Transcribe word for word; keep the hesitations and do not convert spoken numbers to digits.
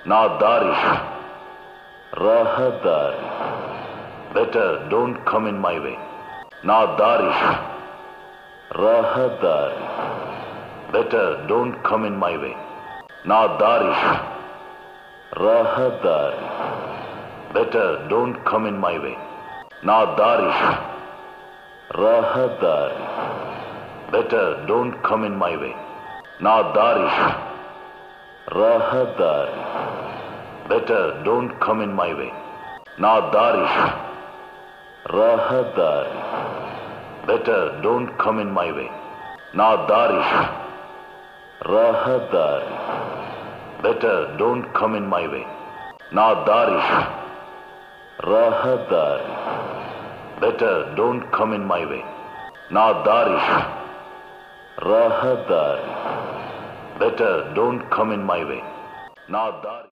నా దారి రహదారి better don't come in my way. నా దారి రహదారి better don't come in my way. నా దారి రహదారి better don't come in my way. నా దారి రహదారి better don't come in my way. నా దారి రహదారి better don't come in my way. నా దారి రహదారి better don't come in my way. నా దారి రహదారి better don't come in my way. నా దారి రహదారి better don't come in my way. నా దారి రహదారి better don't come in my way. నా దారి